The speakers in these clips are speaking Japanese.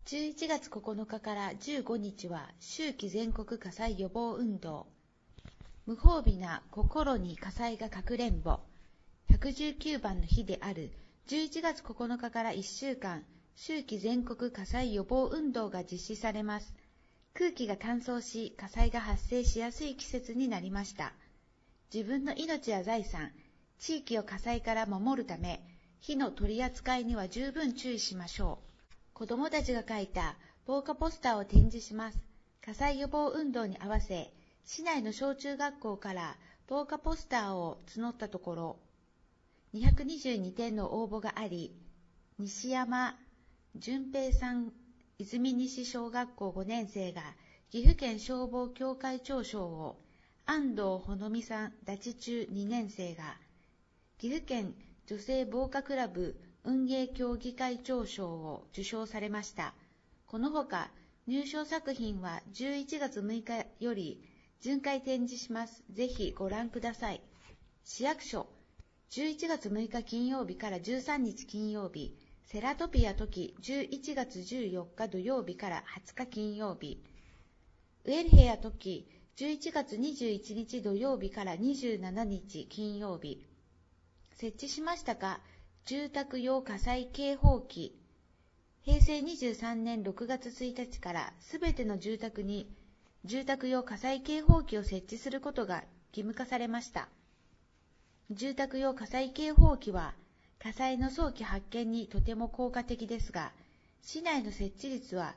11月9日から15日は秋季全国火災予防運動。無防備な心に火災がかくれんぼ。119番の日である11月9日から1週間、秋季全国火災予防運動が実施されます。空気が乾燥し、火災が発生しやすい季節になりました。自分の命や財産、地域を火災から守るため、火の取り扱いには十分注意しましょう。子どもたちが書いた防火ポスターを展示します。火災予防運動に合わせ、市内の小中学校から防火ポスターを募ったところ、222点の応募があり、西山淳平さん泉西小学校5年生が岐阜県消防協会長賞を、安藤ほのみさん立ち中2年生が岐阜県女性防火クラブ運営協議会長賞を受賞されました。このほか入賞作品は11月6日より巡回展示します。ぜひご覧ください。市役所、11月6日金曜日から13日金曜日、セラトピア時11月14日土曜日から20日金曜日、ウェルヘア時11月21日土曜日から27日金曜日。設置しましたか？住宅用火災警報器。平成23年6月1日からすべての住宅に住宅用火災警報器を設置することが義務化されました。住宅用火災警報器は火災の早期発見にとても効果的ですが、市内の設置率は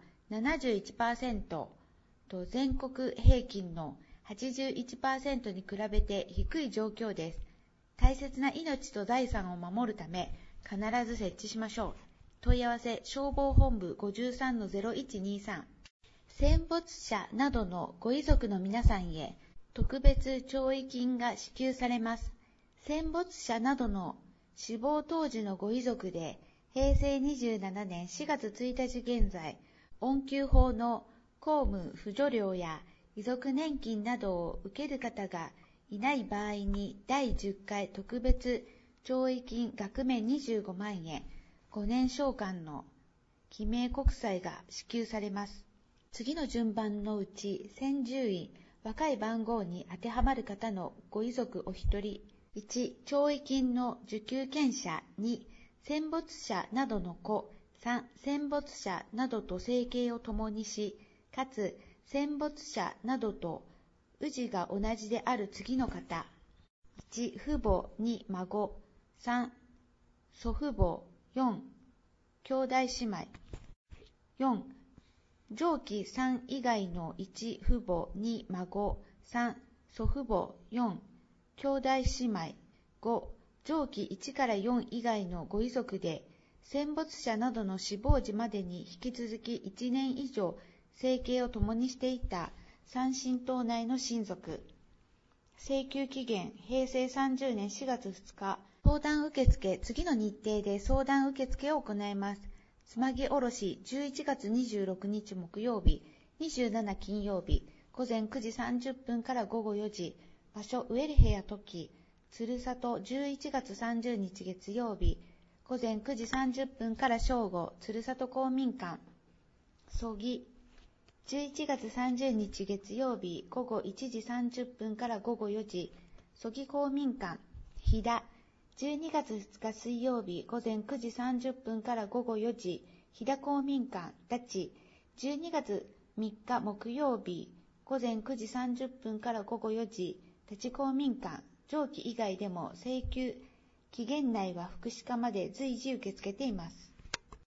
71% と全国平均の 81% に比べて低い状況です。大切な命と財産を守るため、必ず設置しましょう。問い合わせ、消防本部 53-0123。戦没者などのご遺族の皆さんへ、特別弔慰金が支給されます。戦没者などの死亡当時のご遺族で、平成27年4月1日現在、恩給法の公務扶助料や遺族年金などを受ける方がいない場合に第10回特別弔慰金額面25万円、5年償還の記名国債が支給されます。次の順番のうち先順位、若い番号に当てはまる方のご遺族お一人、1、弔慰金の受給権者、2、戦没者などの子、3、戦没者などと生計を共にし、かつ戦没者などと氏が同じである次の方、1、父母、2、孫、3、祖父母、4、兄弟姉妹、4、上記3以外の1、父母、2、孫、3、祖父母、4、兄弟姉妹、5、上記1から4以外のご遺族で、戦没者などの死亡時までに引き続き1年以上生計を共にしていた三親等内の親族。請求期限、平成30年4月2日。相談受付、次の日程で相談受付を行います。つまぎおろし、11月26日木曜日、27金曜日、午前9時30分から午後4時。場所、ウェルヘア時、鶴里、11月30日月曜日、午前9時30分から正午、鶴里公民館。曽木、11月30日月曜日、午後1時30分から午後4時、曽木公民館。飛騨、12月2日水曜日、午前9時30分から午後4時、飛騨公民館。立ち、12月3日木曜日、午前9時30分から午後4時、立ち公民館。上記以外でも請求期限内は福祉課まで随時受け付けています。